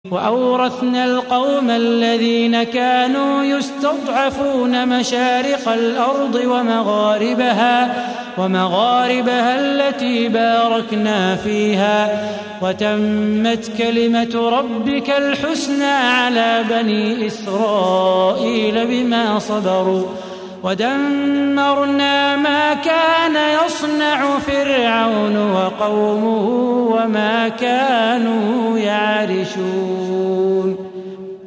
وأورثنا القوم الذين كانوا يستضعفون مشارق الأرض ومغاربها التي باركنا فيها وتمت كلمة ربك الحسنى على بني إسرائيل بما صبروا ودمرنا ما كان يصنع فرعون وقومه وما كانوا يعرشون.